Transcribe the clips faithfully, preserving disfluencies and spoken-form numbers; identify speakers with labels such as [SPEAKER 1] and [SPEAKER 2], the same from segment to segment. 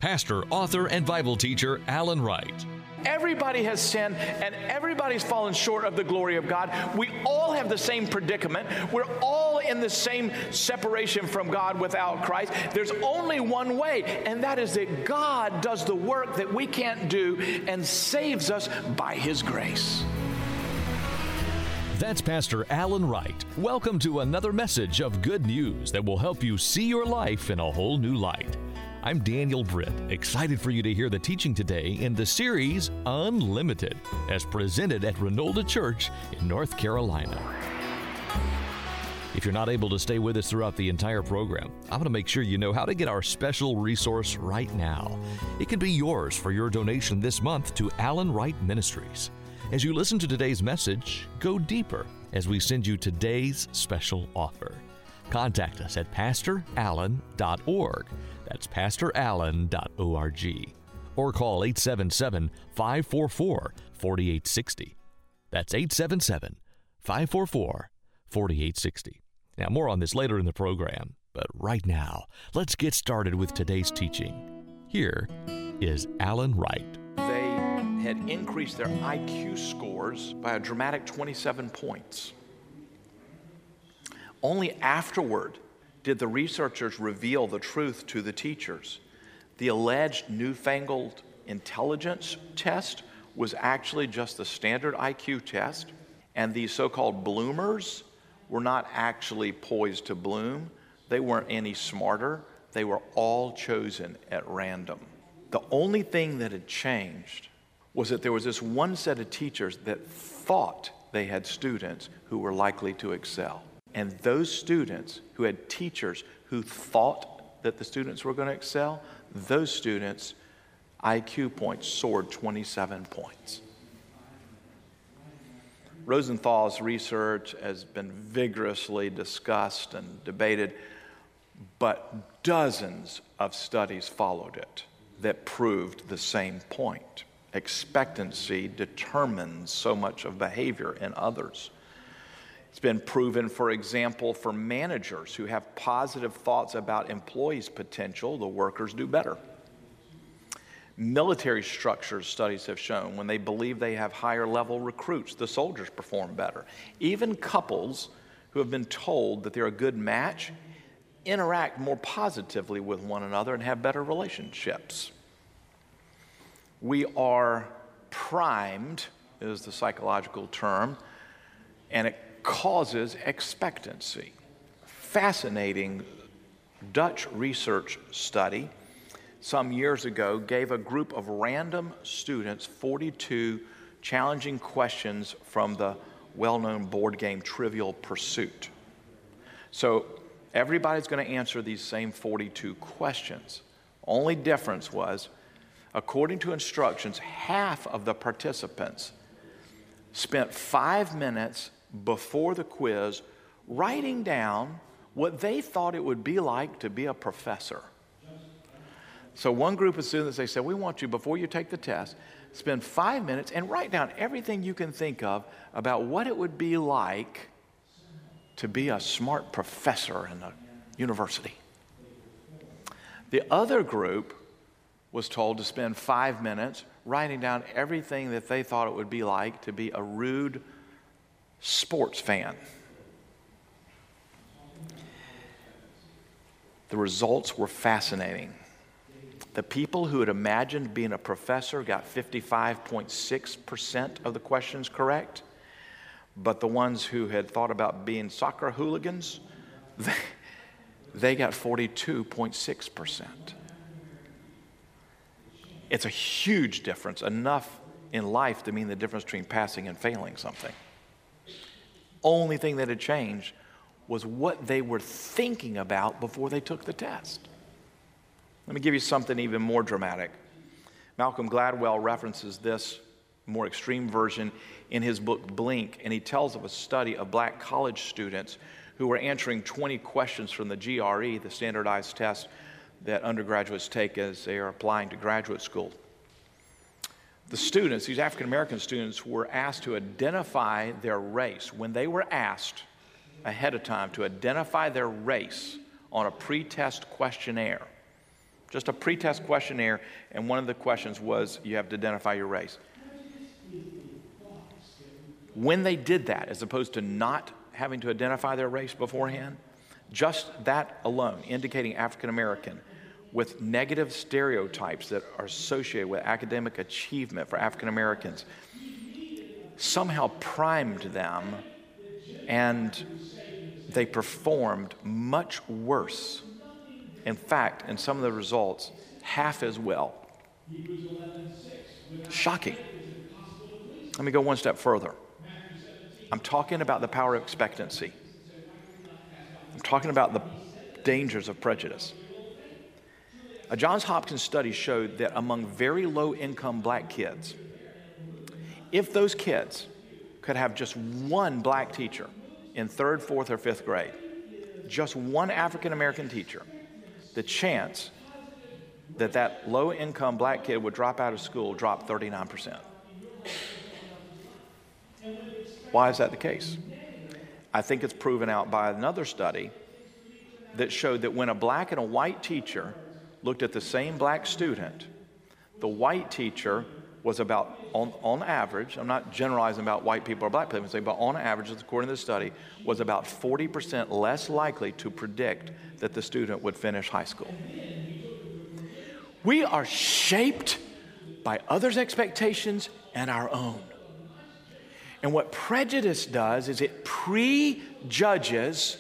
[SPEAKER 1] pastor, author, and Bible teacher Alan Wright.
[SPEAKER 2] Everybody has sinned and everybody's fallen short of the glory of God. We all have the same predicament. We're all in the same separation from God without Christ. There's only one way, and that is that God does the work that we can't do and saves us by His grace.
[SPEAKER 1] That's Pastor Alan Wright. Welcome to another message of good news that will help you see your life in a whole new light. I'm Daniel Britt, excited for you to hear the teaching today in the series Unlimited, as presented at Renolda Church in North Carolina. If you're not able to stay with us throughout the entire program, I want to make sure you know how to get our special resource right now. It can be yours for your donation this month to Alan Wright Ministries. As you listen to today's message, go deeper as we send you today's special offer. Contact us at pastor allen dot org. That's pastor allen dot org. Or call eight seven seven, five four four, four eight six zero. That's eight seven seven, five four four, four eight six zero. Now, more on this later in the program, but right now, let's get started with today's teaching. Here is Alan Wright.
[SPEAKER 2] They had increased their I Q scores by a dramatic twenty-seven points. Only afterward did the researchers reveal the truth to the teachers. The alleged newfangled intelligence test was actually just the standard I Q test, and these so-called bloomers were not actually poised to bloom. They weren't any smarter. They were all chosen at random. The only thing that had changed was that there was this one set of teachers that thought they had students who were likely to excel. And those students who had teachers who thought that the students were going to excel, those students' I Q points soared twenty-seven points. Rosenthal's research has been vigorously discussed and debated, but dozens of studies followed it that proved the same point. Expectancy determines so much of behavior in others. It's been proven, for example, for managers who have positive thoughts about employees' potential, the workers do better. Military structures studies have shown when they believe they have higher level recruits, the soldiers perform better. Even couples who have been told that they're a good match interact more positively with one another and have better relationships. We are primed, is the psychological term, and it causes expectancy. Fascinating Dutch research study some years ago gave a group of random students forty-two challenging questions from the well-known board game Trivial Pursuit. So everybody's going to answer these same forty-two questions. Only difference was, according to instructions, half of the participants spent five minutes before the quiz writing down what they thought it would be like to be a professor. So one group of students, they said, we want you, before you take the test, spend five minutes and write down everything you can think of about what it would be like to be a smart professor in a university. The other group was told to spend five minutes writing down everything that they thought it would be like to be a rude sports fan. The results were fascinating. The people who had imagined being a professor got fifty-five point six percent of the questions correct, but the ones who had thought about being soccer hooligans, they, they got forty-two point six percent. It's a huge difference, enough in life to mean the difference between passing and failing something. Only thing that had changed was what they were thinking about before they took the test. Let me give you something even more dramatic. Malcolm Gladwell references this more extreme version in his book Blink, and he tells of a study of black college students who were answering twenty questions from the G R E, the standardized test that undergraduates take as they are applying to graduate school. The students, these African American students, were asked to identify their race. When they were asked ahead of time to identify their race on a pre-test questionnaire, just a pretest questionnaire, and one of the questions was you have to identify your race. When they did that, as opposed to not having to identify their race beforehand, just that alone, indicating African American, with negative stereotypes that are associated with academic achievement for African Americans, somehow primed them, and they performed much worse. In fact, in some of the results, half as well. Shocking. Let me go one step further. I'm talking about the power of expectancy. I'm talking about the dangers of prejudice. A Johns Hopkins study showed that among very low-income black kids, if those kids could have just one black teacher in third, fourth, or fifth grade, just one African-American teacher, the chance that that low-income black kid would drop out of school dropped thirty-nine percent. Why is that the case? I think it's proven out by another study that showed that when a black and a white teacher looked at the same black student, the white teacher was about, on, on average, I'm not generalizing about white people or black people, I'm saying, but on average, according to the study, was about forty percent less likely to predict that the student would finish high school. We are shaped by others' expectations and our own. And what prejudice does is it prejudges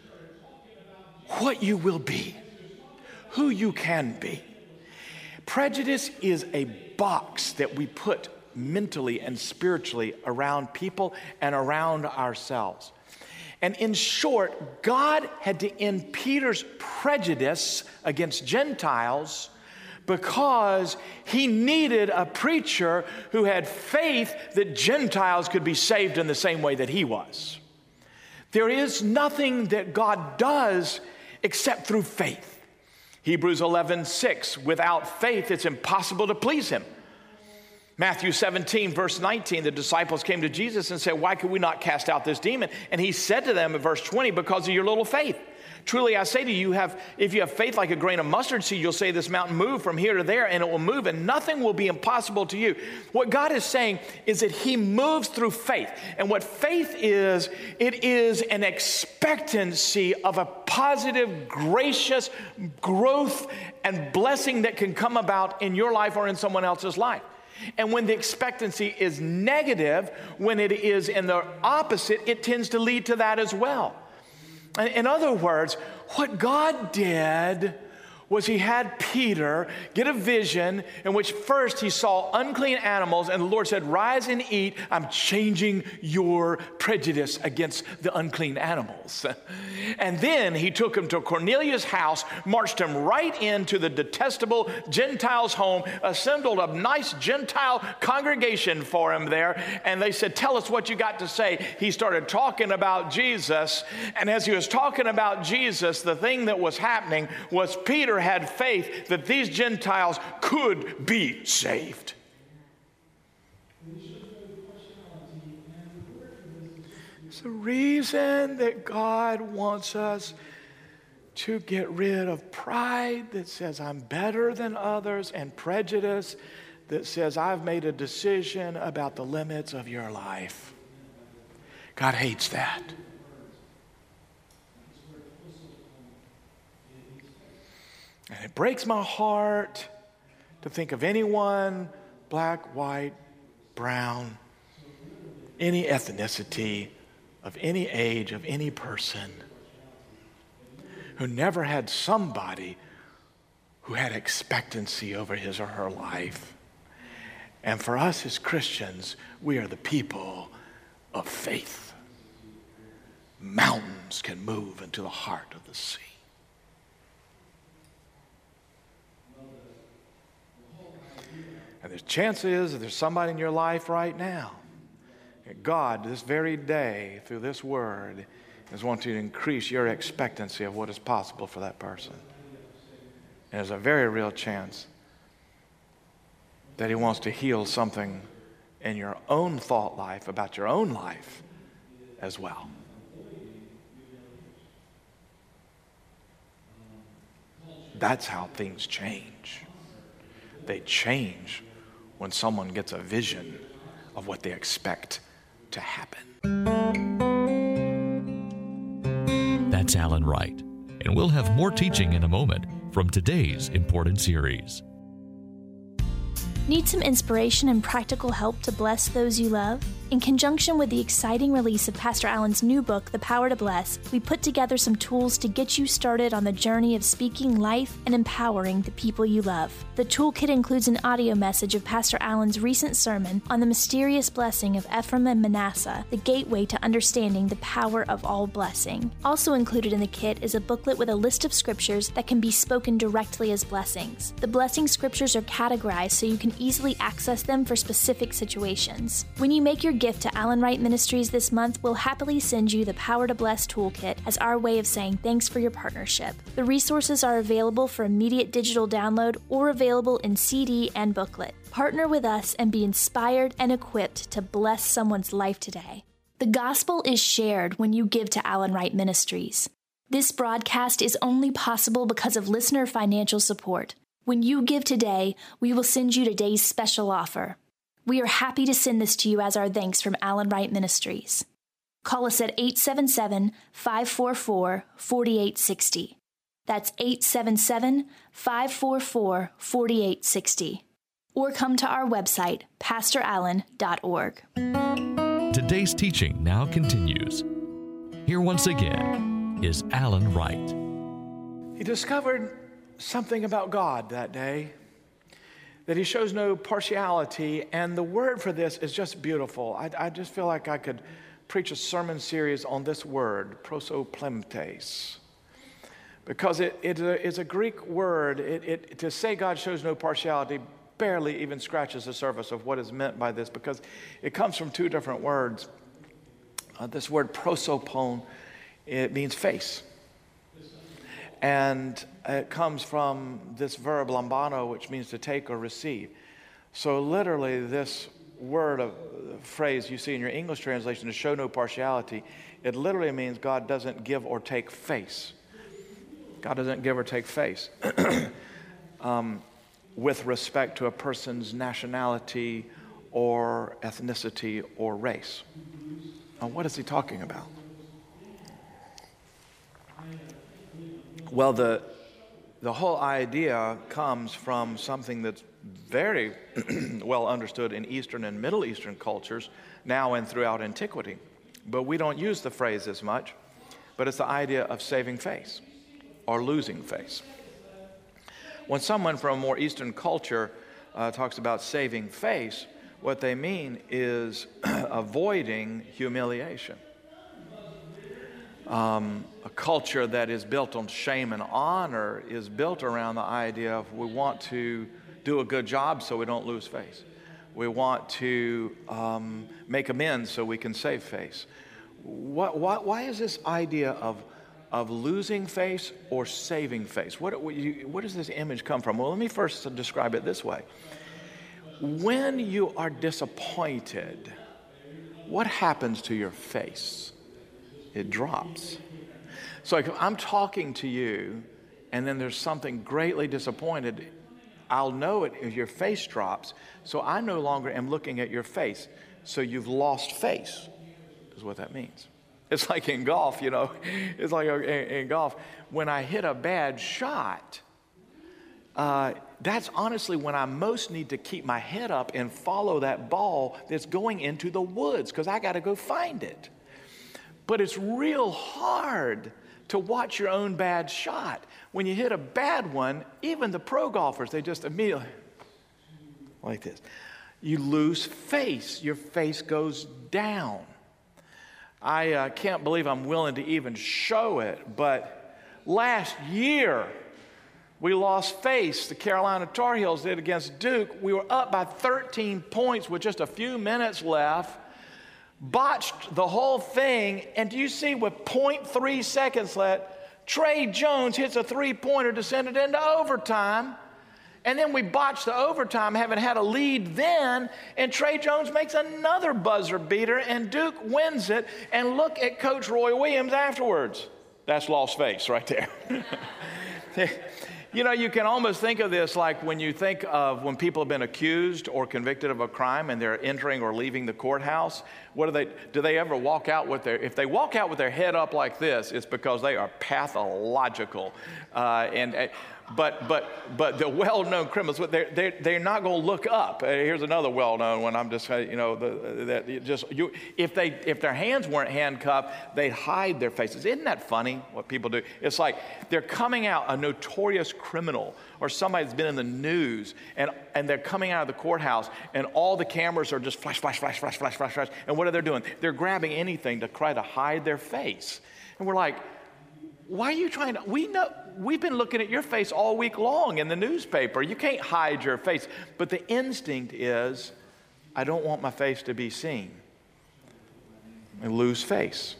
[SPEAKER 2] what you will be, who you can be. Prejudice is a box that we put mentally and spiritually around people and around ourselves. And in short, God had to end Peter's prejudice against Gentiles because he needed a preacher who had faith that Gentiles could be saved in the same way that he was. There is nothing that God does except through faith. Hebrews eleven six, without faith it's impossible to please him. Matthew seventeen, verse nineteen, the disciples came to Jesus and said, why could we not cast out this demon? And he said to them in verse twenty, because of your little faith. Truly I say to you, have, if you have faith like a grain of mustard seed, you'll say this mountain, move from here to there, and it will move, and nothing will be impossible to you. What God is saying is that he moves through faith. And what faith is, it is an expectancy of a positive, gracious growth and blessing that can come about in your life or in someone else's life. And when the expectancy is negative, when it is in the opposite, it tends to lead to that as well. In other words, what God did was he had Peter get a vision in which first he saw unclean animals, and the Lord said, rise and eat. I'm changing your prejudice against the unclean animals. And then he took him to Cornelius' house, marched him right into the detestable Gentiles' home, assembled a nice Gentile congregation for him there, and they said, tell us what you got to say. He started talking about Jesus, and as he was talking about Jesus, the thing that was happening was Peter had faith that these Gentiles could be saved. It's the reason that God wants us to get rid of pride that says I'm better than others, and prejudice that says I've made a decision about the limits of your life. God hates that. And it breaks my heart to think of anyone, black, white, brown, any ethnicity, of any age, of any person, who never had somebody who had expectancy over his or her life. And for us as Christians, we are the people of faith. Mountains can move into the heart of the sea. And there's chances that there's somebody in your life right now that God, this very day, through this word, is wanting to increase your expectancy of what is possible for that person. And there's a very real chance that he wants to heal something in your own thought life about your own life as well. That's how things change. They change when someone gets a vision of what they expect to happen.
[SPEAKER 1] That's Alan Wright, and we'll have more teaching in a moment from today's important series.
[SPEAKER 3] Need some inspiration and practical help to bless those you love? In conjunction with the exciting release of Pastor Allen's new book, The Power to Bless, we put together some tools to get you started on the journey of speaking life and empowering the people you love. The toolkit includes an audio message of Pastor Allen's recent sermon on the mysterious blessing of Ephraim and Manasseh, the gateway to understanding the power of all blessing. Also included in the kit is a booklet with a list of scriptures that can be spoken directly as blessings. The blessing scriptures are categorized so you can easily access them for specific situations. When you make your gift to Alan Wright Ministries this month, we'll happily send you the Power to Bless toolkit as our way of saying thanks for your partnership. The resources are available for immediate digital download or available in C D and booklet. Partner with us and be inspired and equipped to bless someone's life today. The gospel is shared when you give to Alan Wright Ministries. This broadcast is only possible because of listener financial support. When you give today, we will send you today's special offer. We are happy to send this to you as our thanks from Alan Wright Ministries. Call us at eight seven seven, five four four, four eight six zero. That's eight seven seven, five four four, four eight six zero. Or come to our website, pastor allen dot org.
[SPEAKER 1] Today's teaching now continues. Here once again is Alan Wright.
[SPEAKER 2] He discovered something about God that day, that he shows no partiality, and the word for this is just beautiful. I, I just feel like I could preach a sermon series on this word, prosoplemtes, because it, it is a Greek word. It, it, to say God shows no partiality barely even scratches the surface of what is meant by this, because it comes from two different words. Uh, this word prosopon, it means face. And it comes from this verb lambano, which means to take or receive. So literally this word of phrase you see in your English translation, to show no partiality, it literally means God doesn't give or take face. God doesn't give or take face um, with respect to a person's nationality or ethnicity or race. Now, what is he talking about? Well, the the whole idea comes from something that's very well understood in Eastern and Middle Eastern cultures now and throughout antiquity. But we don't use the phrase as much, but it's the idea of saving face or losing face. When someone from a more Eastern culture uh, talks about saving face, what they mean is avoiding humiliation. Um, a culture that is built on shame and honor is built around the idea of we want to do a good job so we don't lose face. We want to um, make amends so we can save face. What, what, why is this idea of, of losing face or saving face? What, what, you, where does this image come from? Well, let me first describe it this way. When you are disappointed, what happens to your face? It drops. So if I'm talking to you and then there's something greatly disappointed, I'll know it if your face drops. So I no longer am looking at your face. So you've lost face, is what that means. It's like in golf, you know. It's like in golf. When I hit a bad shot, uh, that's honestly when I most need to keep my head up and follow that ball that's going into the woods, because I got to go find it. But it's real hard to watch your own bad shot. When you hit a bad one, even the pro golfers, they just immediately, like this. You lose face. Your face goes down. I uh, can't believe I'm willing to even show it, but last year, we lost face. The Carolina Tar Heels did against Duke. We were up by thirteen points with just a few minutes left. Botched the whole thing, and do you see with zero point three seconds left, Trey Jones hits a three-pointer to send it into overtime, and then we botched the overtime, having had a lead then, and Trey Jones makes another buzzer beater, and Duke wins it, and look at Coach Roy Williams afterwards. That's lost face right there. You know, you can almost think of this like when you think of when people have been accused or convicted of a crime and they're entering or leaving the courthouse. What do they, do they ever walk out with their, if they walk out with their head up like this, it's because they are pathological. Uh, and, uh, but, but, but the well-known criminals, they're, they're, they're not going to look up. Uh, here's another well-known one. I'm just, you know, the, that just, you, if they, if their hands weren't handcuffed, they'd hide their faces. Isn't that funny what people do? It's like they're coming out, a notorious criminal or somebody that's been in the news, and, and they're coming out of the courthouse, and all the cameras are just flash, flash, flash, flash, flash, flash, flash. And what are they doing? They're grabbing anything to try to hide their face. And we're like, why are you trying to, we know, we've been looking at your face all week long in the newspaper. You can't hide your face. But the instinct is, I don't want my face to be seen. I lose face.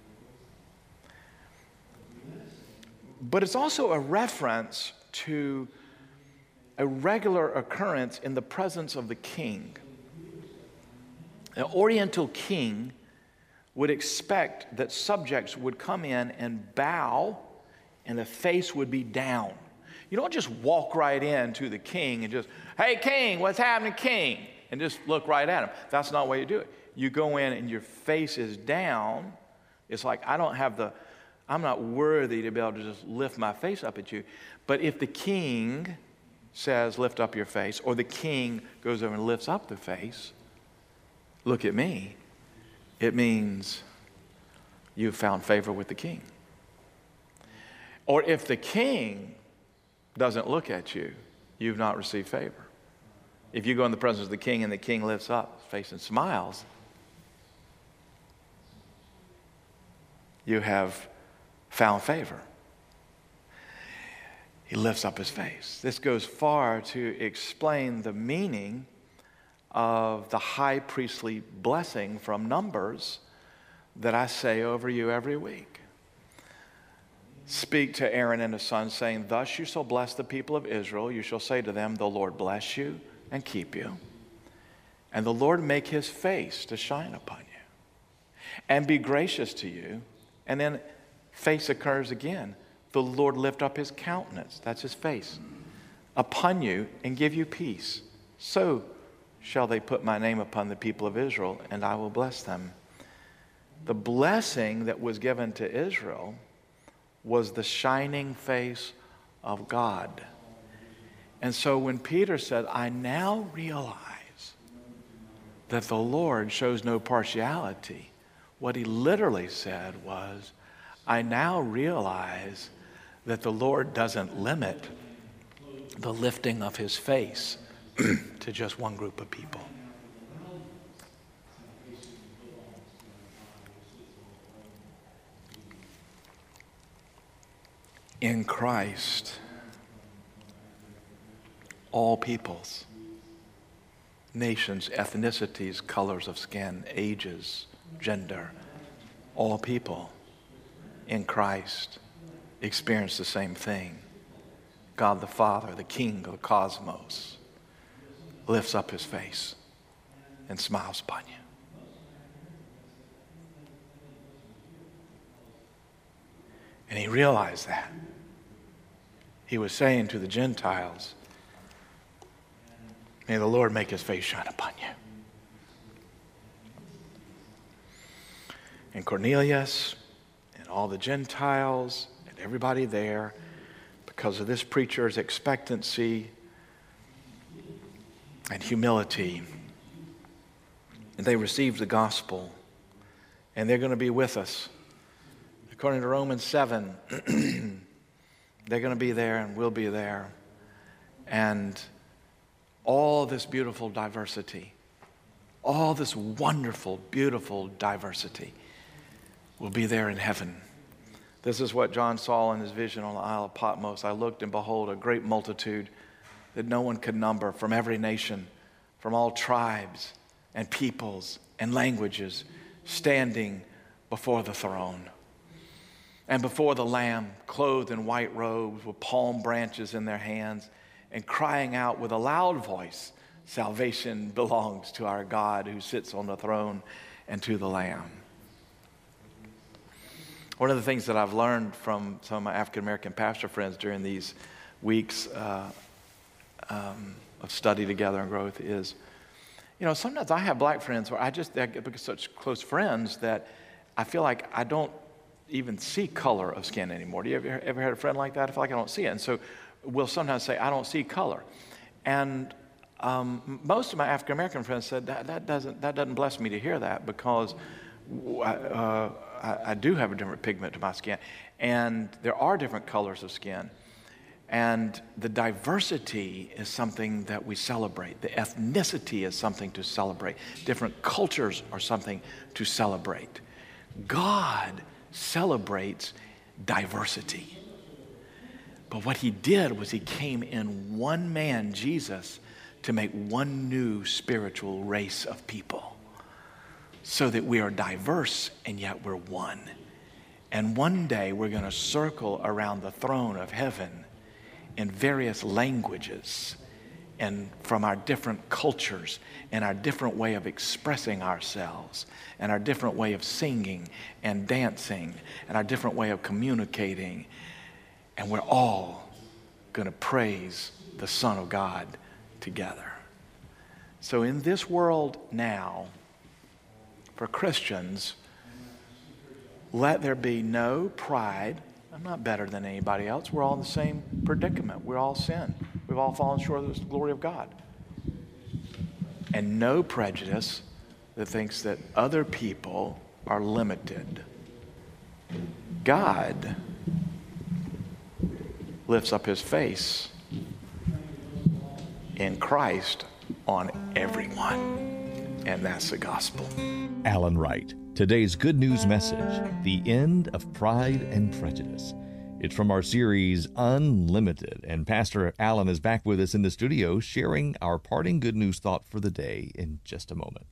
[SPEAKER 2] But it's also a reference to a regular occurrence in the presence of the king. An Oriental king would expect that subjects would come in and bow and the face would be down. You don't just walk right in to the king and just, hey, king, what's happening, king? And just look right at him. That's not the way you do it. You go in and your face is down. It's like, I don't have the, I'm not worthy to be able to just lift my face up at you. But if the king says, lift up your face, or the king goes over and lifts up the face, look at me, it means you've found favor with the king. Or if the king doesn't look at you, you've not received favor. If you go in the presence of the king and the king lifts up his face and smiles, you have found favor. He lifts up his face. This goes far to explain the meaning of the high priestly blessing from Numbers that I say over you every week. Speak to Aaron and his sons, saying, thus you shall bless the people of Israel. You shall say to them, the Lord bless you and keep you. And the Lord make his face to shine upon you and be gracious to you. And then face occurs again. The Lord lift up his countenance, that's his face, upon you and give you peace. So shall they put my name upon the people of Israel, and I will bless them. The blessing that was given to Israel was the shining face of God. And so when Peter said, I now realize that the Lord shows no partiality, what he literally said was, I now realize that the Lord doesn't limit the lifting of his face to just one group of people. In Christ, all peoples, nations, ethnicities, colors of skin, ages, gender, all people in Christ experience the same thing. God the Father, the King of the cosmos, lifts up his face and smiles upon you. And he realized that. He was saying to the Gentiles, may the Lord make his face shine upon you. And Cornelius and all the Gentiles and everybody there, because of this preacher's expectancy and humility, and they received the gospel, and they're going to be with us. According to Romans seven, they're going to be there and we'll be there. And all this beautiful diversity, all this wonderful, beautiful diversity will be there in heaven. This is what John saw in his vision on the Isle of Patmos. I looked, and behold, a great multitude that no one could number, from every nation, from all tribes and peoples and languages, standing before the throne and before the Lamb, clothed in white robes with palm branches in their hands, and crying out with a loud voice, salvation belongs to our God who sits on the throne and to the Lamb. One of the things that I've learned from some of my African-American pastor friends during these weeks uh, um, of study together and growth is, you know, sometimes I have black friends where I just I get become such close friends that I feel like I don't even see color of skin anymore. Do you ever, ever had a friend like that? I feel like I don't see it. And so we'll sometimes say, I don't see color. And um, most of my African-American friends said, that, that, doesn't, that doesn't bless me to hear that, because I, uh, I, I do have a different pigment to my skin. And there are different colors of skin. And the diversity is something that we celebrate. The ethnicity is something to celebrate. Different cultures are something to celebrate. God celebrates diversity. But what he did was he came in one man, Jesus, to make one new spiritual race of people, so that we are diverse and yet we're one. And one day we're going to circle around the throne of heaven in various languages and from our different cultures and our different way of expressing ourselves and our different way of singing and dancing and our different way of communicating. And we're all going to praise the Son of God together. So in this world now, for Christians, let there be no pride. I'm not better than anybody else. We're all in the same predicament. We're all sin. We've all fallen short of the glory of God. And no prejudice that thinks that other people are limited. God lifts up his face in Christ on everyone. And that's the gospel.
[SPEAKER 1] Alan Wright, today's good news message, the end of pride and prejudice. It's from our series, Unlimited, and Pastor Alan is back with us in the studio sharing our parting good news thought for the day in just a moment.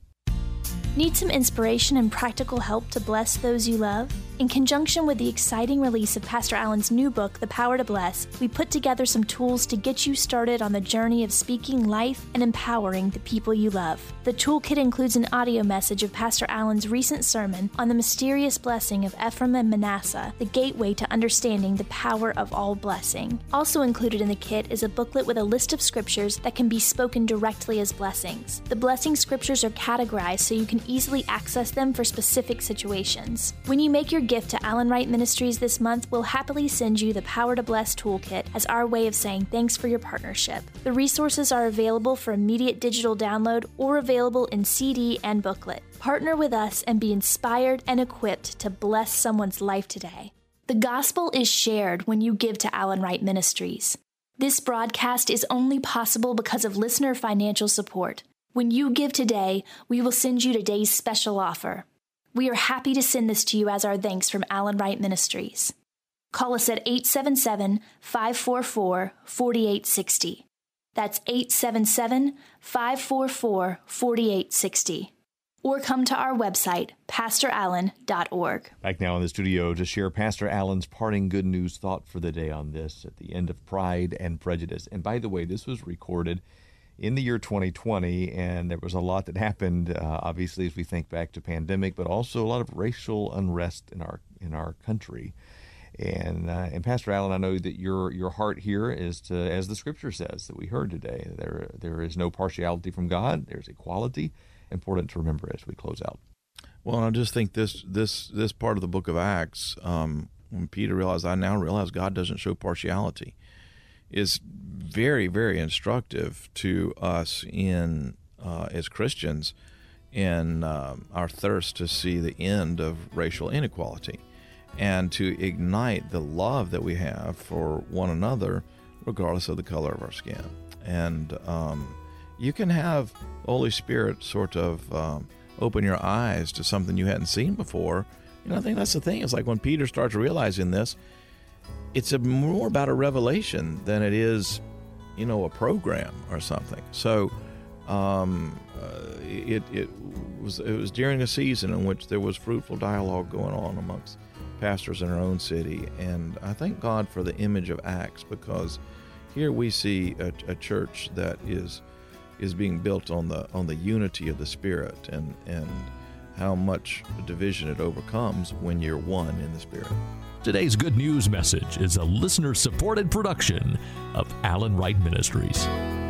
[SPEAKER 3] Need some inspiration and practical help to bless those you love? In conjunction with the exciting release of Pastor Alan's new book, The Power to Bless, we put together some tools to get you started on the journey of speaking life and empowering the people you love. The toolkit includes an audio message of Pastor Alan's recent sermon on the mysterious blessing of Ephraim and Manasseh, the gateway to understanding the power of all blessing. Also included in the kit is a booklet with a list of scriptures that can be spoken directly as blessings. The blessing scriptures are categorized so you can easily access them for specific situations. When you make your gift to Alan Wright Ministries this month, we'll happily send you the Power to Bless toolkit as our way of saying thanks for your partnership. The resources are available for immediate digital download or available in C D and booklet. Partner with us and be inspired and equipped to bless someone's life today. The gospel is shared when you give to Alan Wright Ministries. This broadcast is only possible because of listener financial support. When you give today, we will send you today's special offer. We are happy to send this to you as our thanks from Alan Wright Ministries. Call us at eight seven seven, five four four, four eight six zero. That's eight seven seven, five four four, four eight six zero. Or come to our website, pastor allen dot org.
[SPEAKER 1] Back now in the studio to share Pastor Alan's parting good news thought for the day on this, at the end of Pride and Prejudice. And by the way, this was recorded in the year twenty twenty, and there was a lot that happened, uh, obviously, as we think back to pandemic, but also a lot of racial unrest in our in our country. And uh, and Pastor Alan, I know that your your heart here is to, as the Scripture says that we heard today, there there is no partiality from God. There's equality. Important to remember as we close out.
[SPEAKER 4] Well, I just think this this this part of the book of Acts, um, when Peter realized, I now realize God doesn't show partiality, is very, very instructive to us in uh, as Christians in um, our thirst to see the end of racial inequality and to ignite the love that we have for one another regardless of the color of our skin. And um, you can have the Holy Spirit sort of um, open your eyes to something you hadn't seen before. You know, I think that's the thing. It's like when Peter starts realizing this, it's a more about a revelation than it is, you know, a program or something. So um, uh, it, it was it was during a season in which there was fruitful dialogue going on amongst pastors in our own city. And I thank God for the image of Acts, because here we see a, a church that is is being built on the on the unity of the Spirit and and how much division it overcomes when you're one in the Spirit.
[SPEAKER 1] Today's Good News message is a listener-supported production of Alan Wright Ministries.